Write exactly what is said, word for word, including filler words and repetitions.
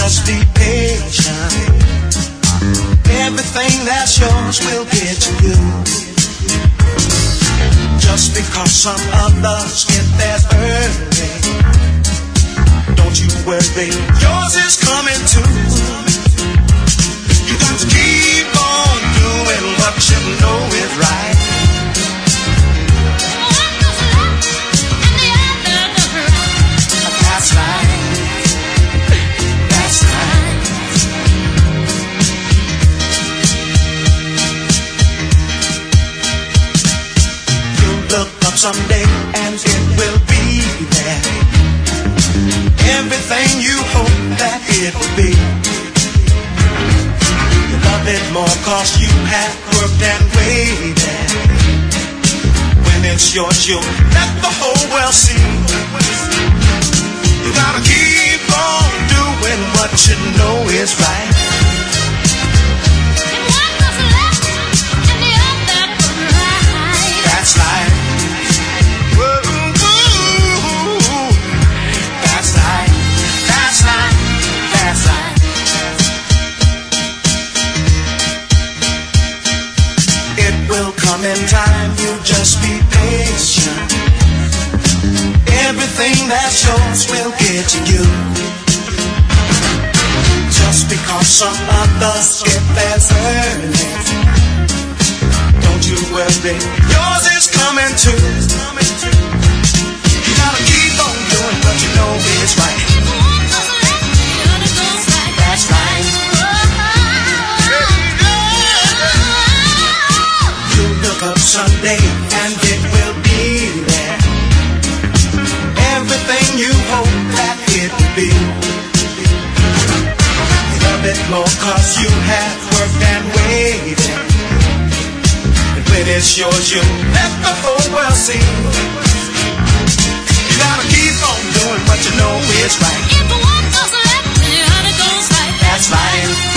just be patient. Everything that's yours will get to you. Just because some others get theirs early, don't you worry, yours is coming too. You got to keep on doing what you know is right. That's right. That's right. You'll look up someday and it will be there. Everything you hope that it will be. You love it more cause you have worked and waited. When it's yours you'll let the whole world see. You gotta keep on doing what you know is right. And one goes left and the other goes right. That's right. Whoa, whoa. That's right. That's right. That's right. It will come in time, you just be patient. Everything that's yours will get to you. Just because some others get theirs early, don't you worry, yours is coming too. You gotta keep on doing what you know is right. One goes left and the other goes right. That's right. You look up someday and it will be there. Everything you hope that it will be. You love it more cause you have worked and waited. And when it's yours you let the whole world see. You gotta keep on doing what you know is right. If one goes left and the other goes right. That's right.